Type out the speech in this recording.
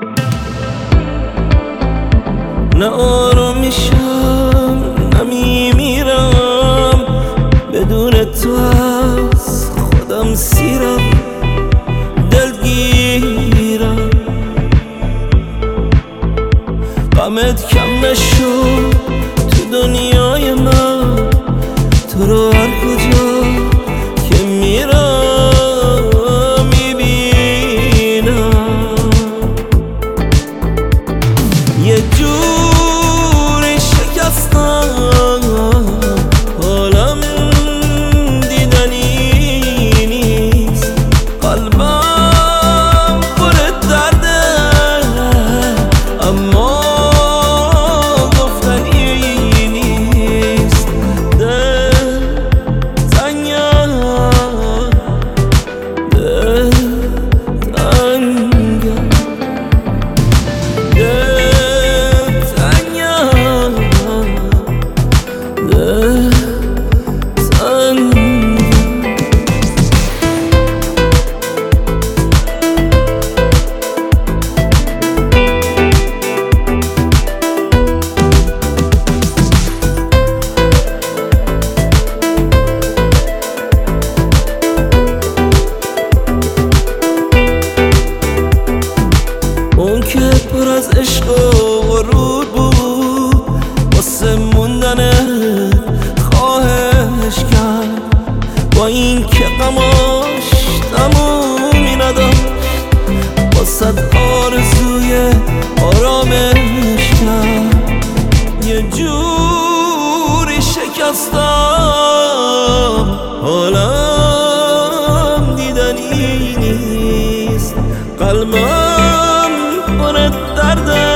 نه آرومیشم نه میمیرم، بدون تو از خودم سیرم، دلگیرم. غمت کم نشد تو دنیای من، تو رو هر کجا که میرم میبینم. یه جوری شکستم حالم دیدنی نیست، قلبم پر درده اما گفتنی نیست. دل تنگم، دل تنگم، اون که پر از عشق و غرور بود، واسه موندنت خواهش کرد، با این که غماش تمومی نداشت، واسه آرزوی آرامش کرد. یه جوری شکستم حالم دیدنی نیست، قلبم پر درده